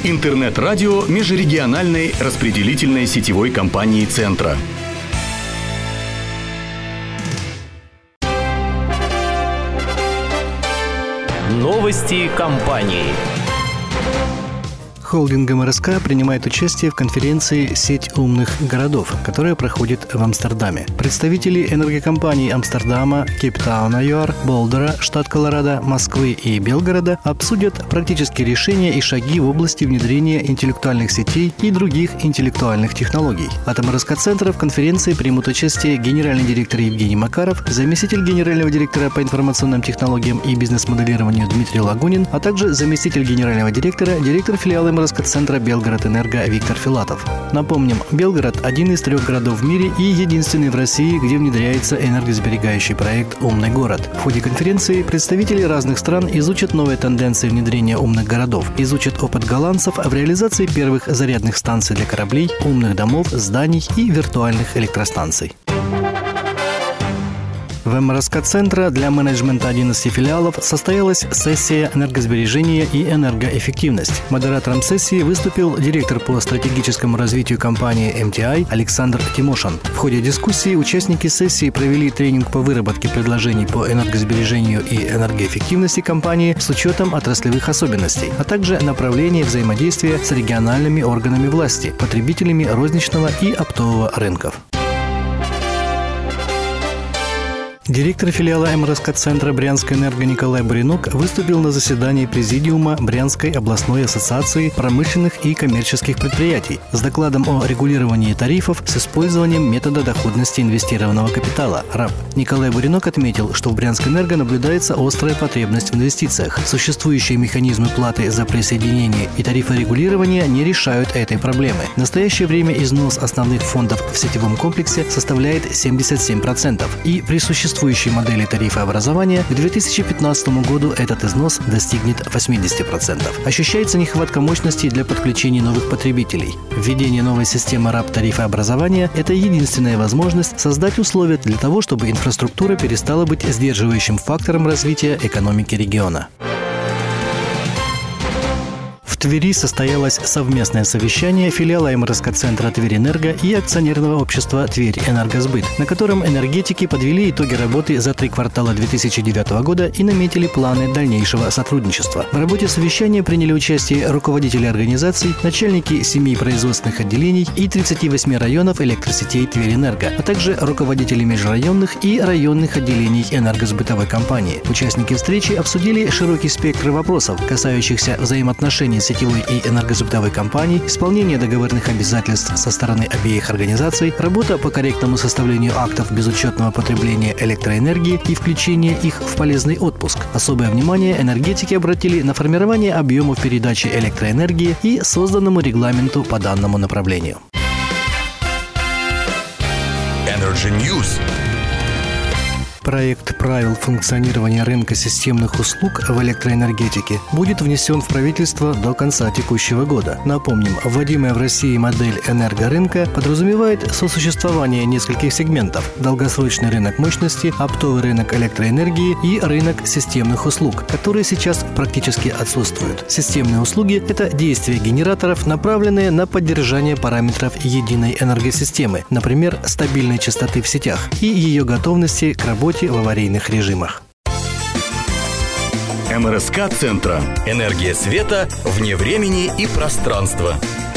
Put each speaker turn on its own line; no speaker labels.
Интернет-радио межрегиональной распределительной сетевой компании «Центра».
Новости компании.
Холдинг МРСК принимает участие в конференции «Сеть умных городов», которая проходит в Амстердаме. Представители энергокомпаний Амстердама, Кейптауна, ЮАР, Болдера, штат Колорадо, Москвы и Белгорода обсудят практические решения и шаги в области внедрения интеллектуальных сетей и других интеллектуальных технологий. От МРСК-центра в конференции примут участие генеральный директор Евгений Макаров, заместитель генерального директора по информационным технологиям и бизнес-моделированию Дмитрий Лагунин, а также заместитель генерального директора, директор филиала МРСК-центра Белгород-Энерго Виктор Филатов. Напомним, Белгород – один из 3 городов в мире и единственный в России, где внедряется энергосберегающий проект «Умный город». В ходе конференции представители разных стран изучат новые тенденции внедрения умных городов, изучат опыт голландцев в реализации первых зарядных станций для кораблей, умных домов, зданий и виртуальных электростанций. В МРСК-центра для менеджмента 11 филиалов состоялась сессия «Энергосбережение и энергоэффективность». Модератором сессии выступил директор по стратегическому развитию компании MTI Александр Тимошин. В ходе дискуссии участники сессии провели тренинг по выработке предложений по энергосбережению и энергоэффективности компании с учетом отраслевых особенностей, а также направления взаимодействия с региональными органами власти, потребителями розничного и оптового рынков. Директор филиала МРСК-центра Брянской энерго Николай Буренок выступил на заседании Президиума Брянской областной ассоциации промышленных и коммерческих предприятий с докладом о регулировании тарифов с использованием метода доходности инвестированного капитала РАП. Николай Буренок отметил, что в Брянской энерго наблюдается острая потребность в инвестициях. Существующие механизмы платы за присоединение и тарифы регулирования не решают этой проблемы. В настоящее время износ основных фондов в сетевом комплексе составляет 77%, и при существующей модели тарифообразования к 2015 году этот износ достигнет 80%. Ощущается нехватка мощностей для подключения новых потребителей. Введение новой системы РАП тарифообразования – это единственная возможность создать условия для того, чтобы инфраструктура перестала быть сдерживающим фактором развития экономики региона. В Твери состоялось совместное совещание филиала МРСК-центра Тверенерго и акционерного общества Тверь-Энергосбыт, на котором энергетики подвели итоги работы за 3 квартала 2009 года и наметили планы дальнейшего сотрудничества. В работе совещания приняли участие руководители организаций, начальники 7 производственных отделений и 38 районов электросетей Тверенерго, а также руководители межрайонных и районных отделений энергосбытовой компании. Участники встречи обсудили широкий спектр вопросов, касающихся взаимоотношений сетевой и энергосбытовой компаний, исполнение договорных обязательств со стороны обеих организаций, работа по корректному составлению актов безучетного потребления электроэнергии и включение их в полезный отпуск. Особое внимание энергетики обратили на формирование объемов передачи электроэнергии и созданному регламенту по данному направлению.
Energy News.
Проект правил функционирования рынка системных услуг в электроэнергетике будет внесен в правительство до конца текущего года. Напомним, вводимая в России модель энергорынка подразумевает сосуществование нескольких сегментов – долгосрочный рынок мощности, оптовый рынок электроэнергии и рынок системных услуг, которые сейчас практически отсутствуют. Системные услуги – это действия генераторов, направленные на поддержание параметров единой энергосистемы, например, стабильной частоты в сетях и ее готовности к работе в аварийных режимах.
МРСК-центра.
Энергия света вне времени и пространства.